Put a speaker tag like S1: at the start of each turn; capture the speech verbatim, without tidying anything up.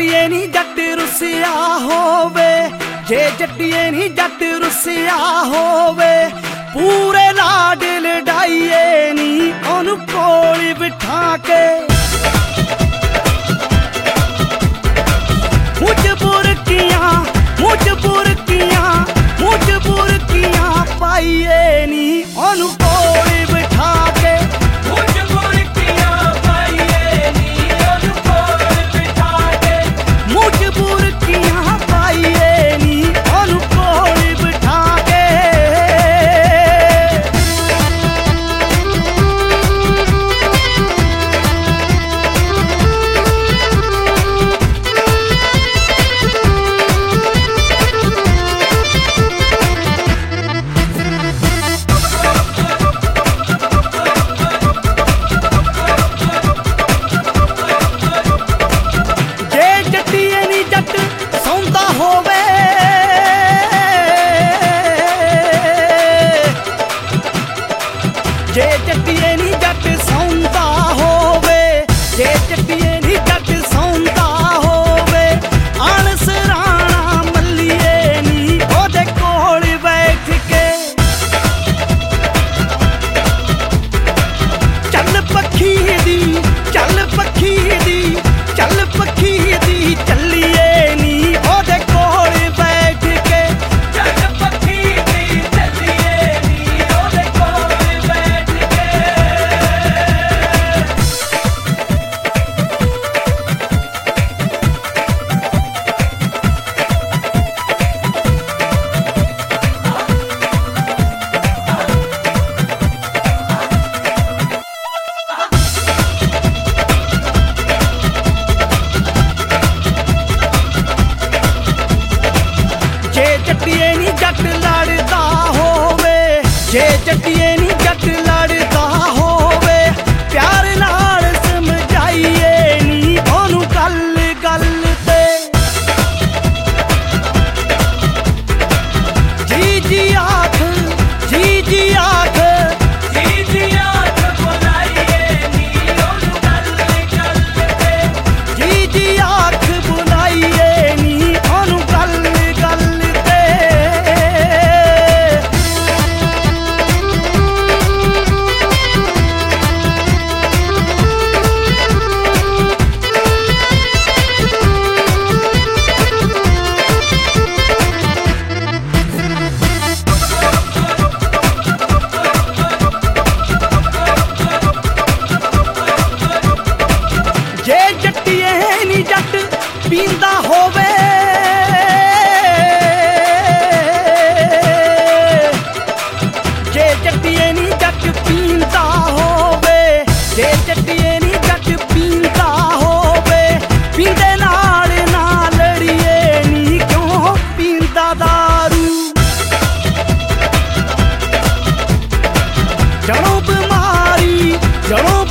S1: जट्टिए नी जट रुसिया होवे, जे जट्टिए नी जट रुसिया होवे, पूरे लाड लडाइए नी ओनू कोल बिठा के। मुझ बुरकियां मुझ बुरकियां मुझ बुरकियां पाइए नी ओनू कोल बिठा के। जे जट्टिए नी जट सौंदा होवे, जे जट्टिए नी जट सौंदा होवे, आन सराणा मल्लिए नी ओदे कोल बैठ के। चल पखी दी चल पखी दी चल पखी दी चलिए नी ओदे कोल बैठ के। चल पखी दी चलिए नी ओदे कोल बैठ के। जे जट्टिए नी जट लड़दा होवे, जे जट्टिए नी जट लड़दा होवे, प्यार नाल समझाइए नी ओनू गल गल ते। जी जी आख जी जी आख जी जी आख बुलाइए नी ओनू गल गल ते। जी जी आख बुलाइए नी ओनू गल गल ते। जे जट्टिए नी जट पींदा होवे, जे जट्टिए नी जट पींदा होवे, जे जट्टिए नी जट पींदा होवे, पींदे नाल ना लड़िए नी क्यों पींदा दारू। जड़ों बीमारी जड़ों